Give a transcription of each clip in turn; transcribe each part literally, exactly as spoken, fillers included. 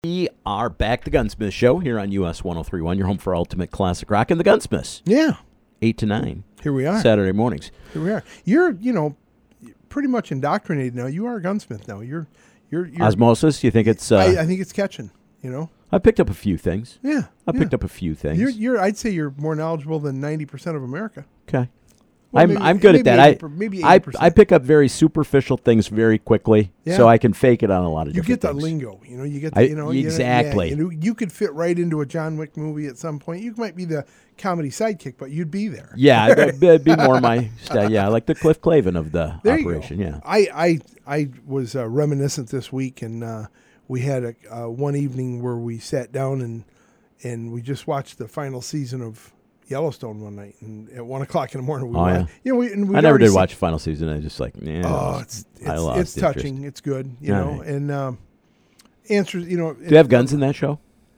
We are back, the Gunsmith Show here on U S one oh three point one, your home for ultimate classic rock and the Gunsmiths. Yeah. eight to nine. Here we are. Saturday mornings. Here we are. You're, you know, pretty much indoctrinated now. You are a gunsmith now. You're, you're, you're Osmosis, you think it's... Uh, I, I think it's catching, you know? I picked up a few things. Yeah. I yeah. picked up a few things. You're, you're, I'd say you're more knowledgeable than ninety percent of America. Okay. Well, I'm maybe- I'm good at maybe that. eighty, I maybe I eighty percent. I pick up very superficial things very quickly, Yeah. so I can fake it on a lot of You different get the things. lingo, you know. You get, the, I- you know, you know, exactly. yeah, you know, you could fit right into a John Wick movie at some point. You might be the comedy sidekick, but you'd be there. Yeah, it'd, it'd be more my style. Yeah, I like the Cliff Clavin of the There you operation. go. Yeah. I I I was uh, reminiscent this week, and uh, we had a uh, one evening where we sat down and and we just watched the final season of Yellowstone one night, and at one o'clock in the morning we Oh, watched, yeah. you know, we, and we I never did seen, watch the final season. I just like, yeah. Oh, it's I it's, lost it's interest. touching. It's good, you All know, right. and um, answers, you know, Do you have guns in that show?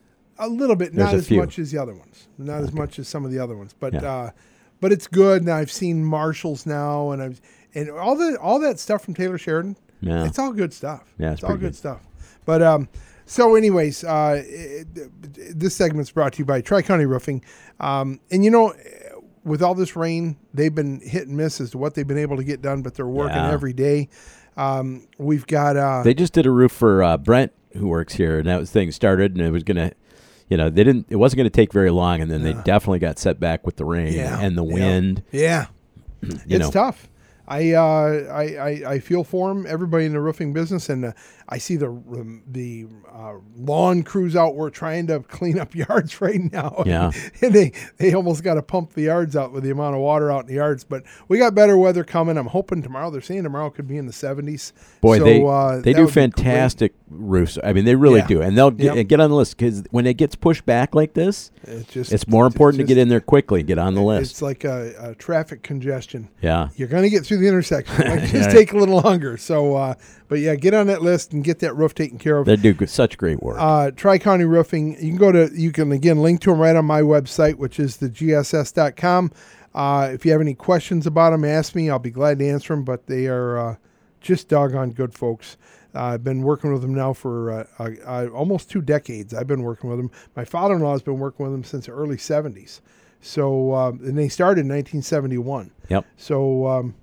a little bit, There's not a as few. much as the other ones, not as much as some of the other ones, but Yeah. uh, but it's good. And I've seen Marshalls now, and I've and all the all that stuff from Taylor Sheridan. Yeah. It's all good stuff. Yeah, it's all pretty good, good. stuff. But um, so, anyways, uh, it, this segment's brought to you by Tri County Roofing, um, and you know, with all this rain, they've been hit and miss as to what they've been able to get done, but they're working Yeah. every day. Um, we've got uh, They just did a roof for uh, Brent, who works here, and that was thing started, and it was gonna, you know, they didn't. It wasn't gonna take very long, and then they definitely got set back with the rain yeah, and the yeah, wind. Yeah, You it's know, tough. I, uh, I I I feel for them, everybody in the roofing business, and uh, I see the um, the uh, lawn crews out. We're trying to clean up yards right now. Yeah. and they they almost got to pump the yards out with the amount of water out in the yards. But we got better weather coming. I'm hoping tomorrow. They're saying tomorrow could be in the seventies. boy, so, they uh, they that do would be great. fantastic roofs. I mean, they really Yeah. do, and they'll get, Yep. get on the list because when it gets pushed back like this, It's just it's more important just- to get in there quickly, get on the list. It's like a, a traffic congestion. Yeah. You're going to get through the intersection. It might just Right. take a little longer. So, uh, but yeah, get on that list and get that roof taken care of. They do good, such great work. Uh, Tri County Roofing. You can go to, you can again link to them right on my website, which is the G S S dot com. Uh, if you have any questions about them, ask me. I'll be glad to answer them. But they are uh, just doggone good folks. Uh, I've been working with them now for uh, uh, uh, almost two decades. I've been working with them. My father-in-law has been working with them since the early seventies. So, uh, and they started in nineteen seventy-one. Yep. So um,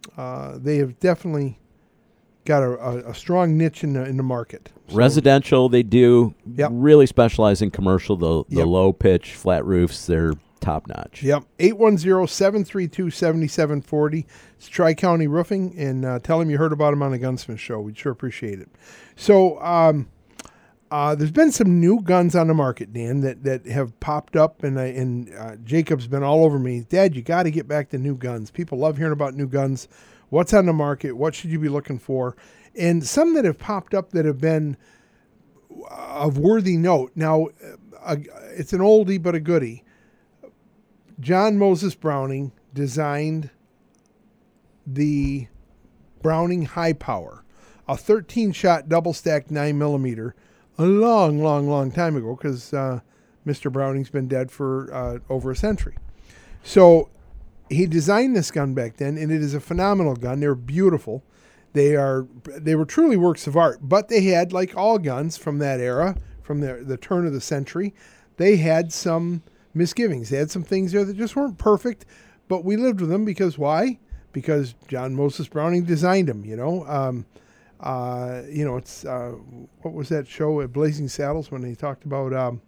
uh, they have definitely got a, a, a strong niche in the, in the market. So, Residential, they do Yep. really specialize in commercial. The the Yep. low pitch flat roofs, they're top notch. Yep, eight one zero, seven three two, seven seven four zero. It's Tri-County Roofing, and uh, tell them you heard about them on the Gunsmith Show. We'd sure appreciate it. So um, uh, there's been some new guns on the market, Dan, that, that have popped up, and, I, and uh, Jacob's been all over me. Dad, you got to get back to new guns. People love hearing about new guns. What's on the market? What should you be looking for? And some that have popped up that have been of worthy note. Now, uh, it's an oldie but a goodie. John Moses Browning designed the Browning High Power, a thirteen-shot double-stacked nine millimeter, a long, long, long time ago, because uh, Mister Browning's been dead for uh, over a century. So he designed this gun back then, and it is a phenomenal gun. They're beautiful. They are they were truly works of art, but they had, like all guns from that era, from the, the turn of the century, they had some misgivings. They had some things there that just weren't perfect, but we lived with them because why? Because John Moses Browning designed them, you know. Um, uh, you know, it's, uh, what was that show at Blazing Saddles when they talked about um,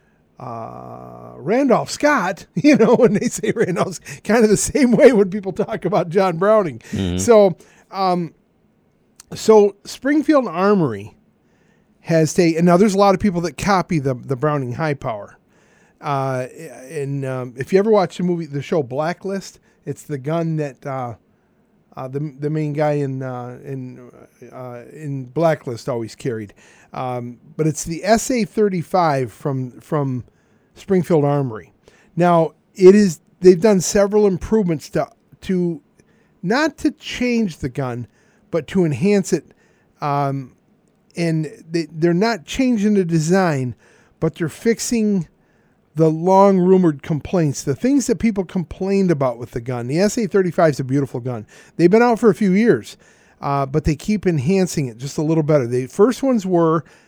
uh, Randolph Scott, you know, when they say Randolph's kind of the same way when people talk about John Browning. Mhm. So, um, so Springfield Armory has taken, now there's a lot of people that copy the, the Browning High Power. Uh, and um, if you ever watch the movie, the show Blacklist, it's the gun that uh, uh, the the main guy in uh, in uh, in Blacklist always carried. Um, but it's the S A thirty-five from from Springfield Armory. Now it is they've done several improvements to to not to change the gun, but to enhance it. Um, and they, they're not changing the design, but they're fixing the long rumored complaints, the things that people complained about with the gun. The S A thirty-five is a beautiful gun. They've been out for a few years, uh, but they keep enhancing it just a little better. The first ones were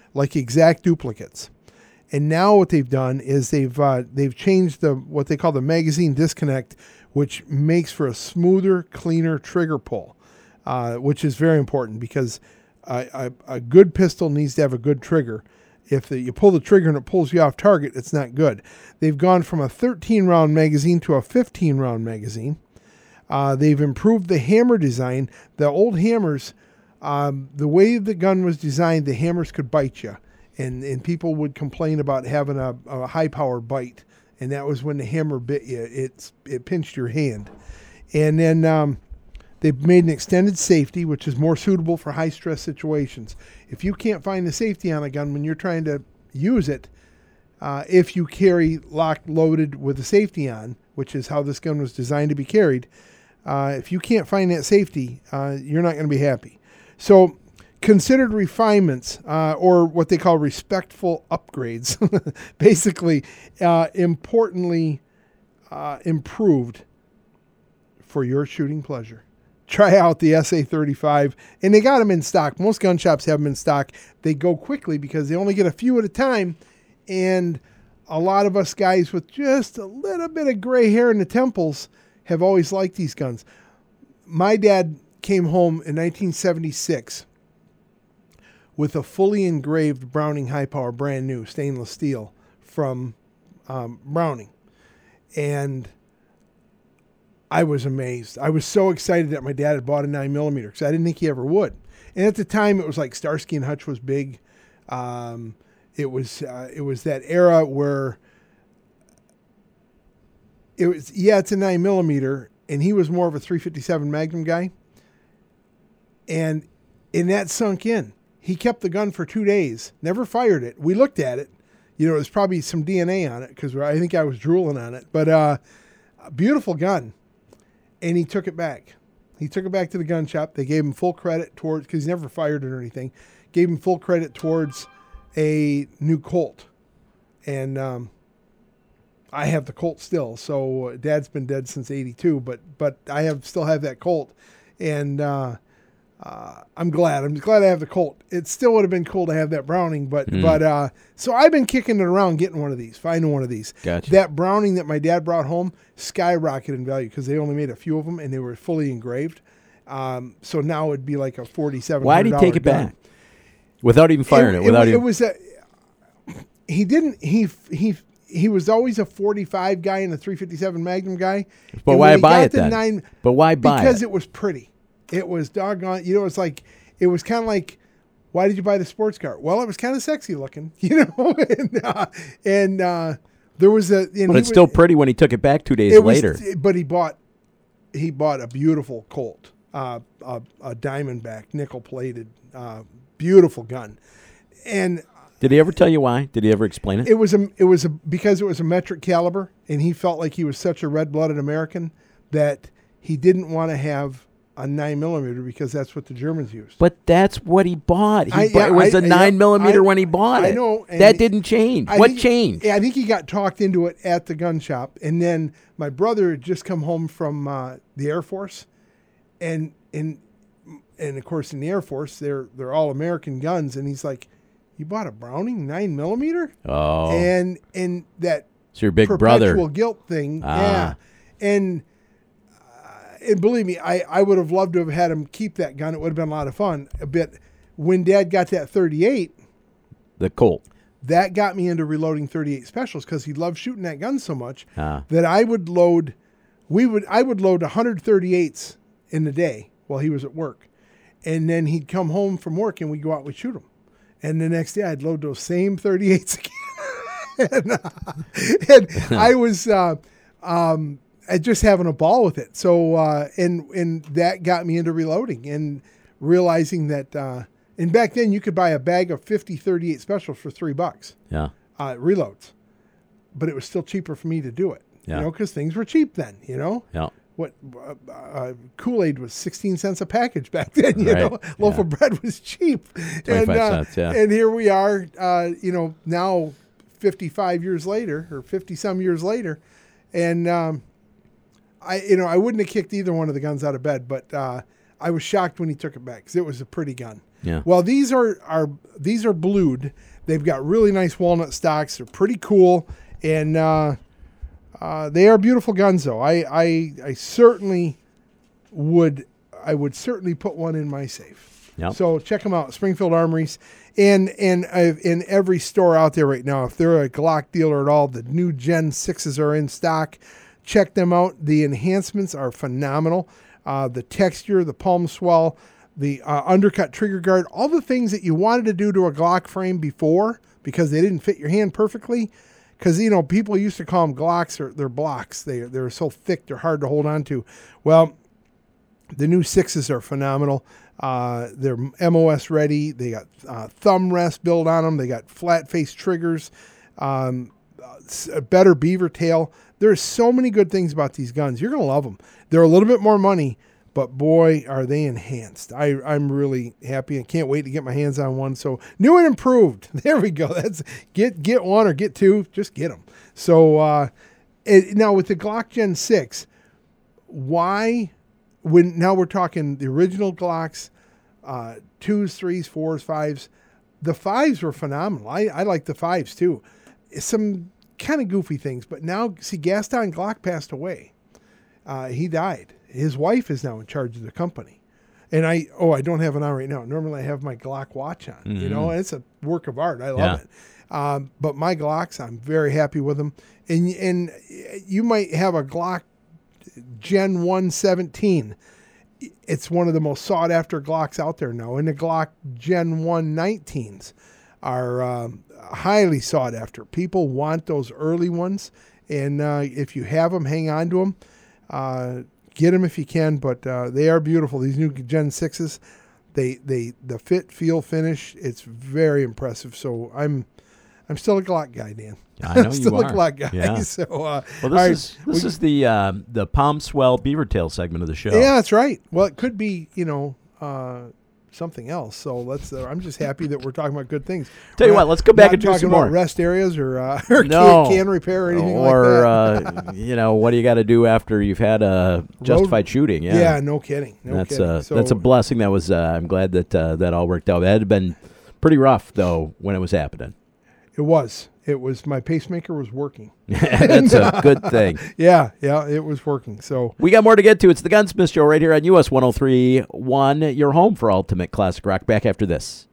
like exact duplicates. And now what they've done is they've uh, they've changed the what they call the magazine disconnect, which makes for a smoother, cleaner trigger pull, uh, which is very important because a, a, a good pistol needs to have a good trigger. If the, you pull the trigger and it pulls you off target, it's not good. They've gone from a thirteen round magazine to a fifteen round magazine. Uh, they've improved the hammer design. The old hammers, um, the way the gun was designed, the hammers could bite you. And and people would complain about having a, a high-power bite. And that was when the hammer bit you. It's, it pinched your hand. And then um, they've made an extended safety, which is more suitable for high-stress situations. If you can't find the safety on a gun when you're trying to use it, uh, if you carry locked loaded with the safety on, which is how this gun was designed to be carried, uh, if you can't find that safety, uh, you're not going to be happy. So considered refinements, uh, or what they call respectful upgrades, basically uh, importantly uh, improved for your shooting pleasure. Try out the S A thirty-five, and they got them in stock. Most gun shops have them in stock. They go quickly because they only get a few at a time, and a lot of us guys with just a little bit of gray hair in the temples have always liked these guns. My dad came home in nineteen seventy-six with a fully engraved Browning high power, brand new stainless steel from um, Browning. And I was amazed. I was so excited that my dad had bought a nine millimeter because I didn't think he ever would. And at the time, it was like Starsky and Hutch was big. Um, it was uh, it was that era where it was, yeah, it's a nine millimeter, and he was more of a three fifty-seven Magnum guy. And and that sunk in. He kept the gun for two days, never fired it. We looked at it. You know, there's probably some D N A on it because I think I was drooling on it. But uh, a beautiful gun. And he took it back. He took it back to the gun shop. They gave him full credit towards, because he never fired it or anything, gave him full credit towards a new Colt. And um, I have the Colt still. So Dad's been dead since eighty-two, but but I have still have that Colt. And uh, uh, I'm glad. I'm glad I have the Colt. It still would have been cool to have that Browning, but mm. but uh, so I've been kicking it around getting one of these, finding one of these. Gotcha. That Browning that my dad brought home skyrocketed in value because they only made a few of them and they were fully engraved. Um, so now it'd be like a forty-seven. Why did he take it gun. back without even firing it? it without it, even... it was a. He didn't. He he. He was always a forty-five guy and a three fifty-seven Magnum guy. But and why buy it then? Nine, but why buy because it? Because it was pretty. It was doggone, you know, it's like, it was kind of like, why did you buy the sports car? Well, it was kind of sexy looking, you know, and, uh, and uh, there was a, you know, but it's still pretty when he took it back two days it later. Was, but he bought, he bought a beautiful Colt, uh, a, a Diamondback, nickel plated, uh, beautiful gun. And did he ever tell you why? Did he ever explain it? It was a, it was a, because it was a metric caliber, and he felt like he was such a red-blooded American that he didn't want to have a nine millimeter because that's what the Germans used. But that's what he bought. He I, bought yeah, it was I, a nine I, millimeter I, when he bought I it. know. That didn't change. I What think, changed? I think he got talked into it at the gun shop, and then my brother had just come home from uh, the Air Force, and and and of course in the Air Force they're they're all American guns, and he's like, "You bought a Browning nine millimeter?" Oh, and and that it's your big perpetual brother guilt thing, ah. yeah, and. And believe me, I, I would have loved to have had him keep that gun. It would have been a lot of fun. But when Dad got that thirty-eight, the Colt, that got me into reloading thirty-eight specials because he loved shooting that gun so much ah. that I would load. We would I would load one hundred thirty-eights in the day while he was at work, and then he'd come home from work and we'd go out and we'd shoot him, and the next day I'd load those same thirty-eights again, and, uh, and I was. Uh, um, just having a ball with it. So, uh, and, and that got me into reloading and realizing that, uh, and back then you could buy a bag of fifty thirty-eight specials for three bucks. Yeah. Uh, reloads, but it was still cheaper for me to do it, yeah. you know, cause things were cheap then, you know, yeah. what, uh, uh, Kool-Aid was sixteen cents a package back then, you right. know, loaf yeah. of bread was cheap. twenty-five and, uh, cents, yeah. And here we are, uh, you know, now fifty-five years later or fifty some years later. And, um, I, you know, I wouldn't have kicked either one of the guns out of bed, but uh, I was shocked when he took it back because it was a pretty gun. Yeah. Well, these are, are these are blued. They've got really nice walnut stocks. They're pretty cool, and uh, uh, they are beautiful guns. Though I, I I certainly would I would certainly put one in my safe. Yep. So check them out, Springfield Armories, and and uh, in every store out there right now. If they're a Glock dealer at all, the new Gen sixes are in stock. Check them out. The enhancements are phenomenal. Uh, the texture, the palm swell, the uh, undercut trigger guard, all the things that you wanted to do to a Glock frame before because they didn't fit your hand perfectly. Because, you know, people used to call them Glocks or they're blocks. They, they're so thick, they're hard to hold on to. Well, the new sixes are phenomenal. Uh, they're M O S ready. They got uh, thumb rest built on them. They got flat face triggers, um, a better beaver tail. There's so many good things about these guns. You're going to love them. They're a little bit more money, but boy, are they enhanced. I, I'm really happy and can't wait to get my hands on one. So new and improved. There we go. That's get get one or get two. Just get them. So uh, it, now with the Glock Gen six, why, when now we're talking the original Glocks, uh, twos, threes, fours, fives. The fives were phenomenal. I, I like the fives too. Some kind of goofy things, but now, see, Gaston Glock passed away. Uh, he died. His wife is now in charge of the company. And I, oh, I don't have it on right now. Normally I have my Glock watch on, mm-hmm. you know, and it's a work of art. I love yeah. it. Um, but my Glocks, I'm very happy with them. And, and you might have a Glock Gen one seventeen. It's one of the most sought after Glocks out there now. And the Glock Gen one nineteens are um, highly sought after. People want those early ones. And uh, if you have them, hang on to them. Uh, get them if you can, but uh, they are beautiful. These new Gen sixes, they they the fit, feel, finish, it's very impressive. So I'm I'm still a Glock guy, Dan. I know I'm still you a are. Glock guy. Yeah. So uh, well, this right, is this we, is the uh, the palm swell beaver tail segment of the show. Yeah, that's right. Well, it could be, you know, uh, something else. So let's. Uh, I'm just happy that we're talking about good things. Tell we're you not, what, let's go back not and do talking some about more rest areas or, uh, or no. can, can repair or anything or, like that. uh, you know, what do you got to do after you've had a justified shooting? Yeah, yeah, no kidding. No that's kidding. Uh, so, that's a blessing. That was. Uh, I'm glad that uh, that all worked out. It had been pretty rough though when it was happening. It was. It was. My pacemaker was working. That's a good thing. Yeah, yeah, it was working. So we got more to get to. It's the Gunsmith Show right here on U S one oh three point one, your home for ultimate classic rock. Back after this.